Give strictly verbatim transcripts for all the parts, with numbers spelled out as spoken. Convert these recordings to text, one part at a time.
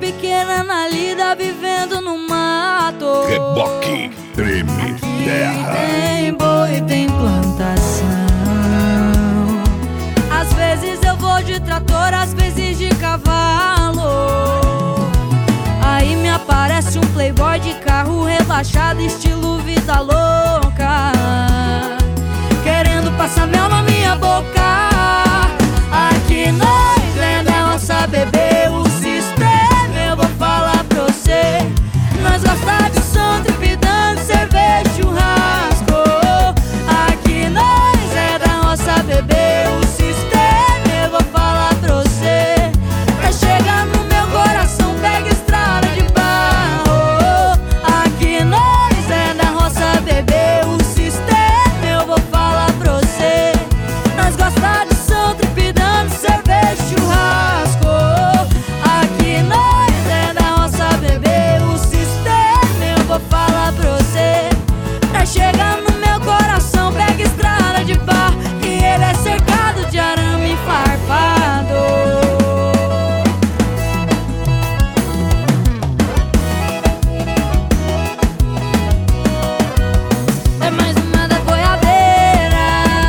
pequena na lida, vivendo no mato. Reboque, treme, terra. Tem boi, tem plantação. Às vezes eu vou de trator, às vezes de cavalo. Aí me aparece um playboy de carro rebaixado, estilo vida louca, querendo passar mel na minha boca. Aqui nós é da nossa bebê, o sistema eu vou falar pra você. Nós gosta de som, tripidando, cerveja, churrasco. Aqui nós é da nossa bebê, o sistema eu vou falar pra você. Pra chegar no meu coração, pega estrada de barro. Aqui nós é da roça, bebê, o sistema eu vou falar pra você. Nós gosta de som, tripidando, cerveja, churrasco. Aqui nós é da roça, bebê, o sistema eu vou falar pra você. Pra chegar no meu coração, pega estrada de barro, e ele é cercado de arame farpado. É mais uma da boiadeira.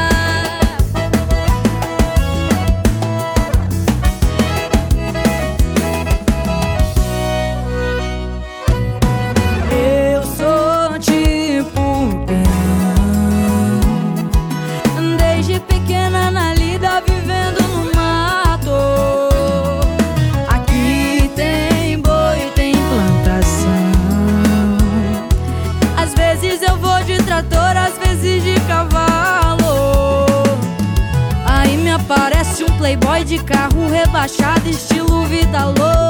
Eu sou tipo peão, desde pequena na lida, vivendo no mato. Aqui tem boi, tem plantação. Às vezes eu vou de trator, às vezes de cavalo. Aí me aparece um playboy de carro rebaixado, estilo vida louca,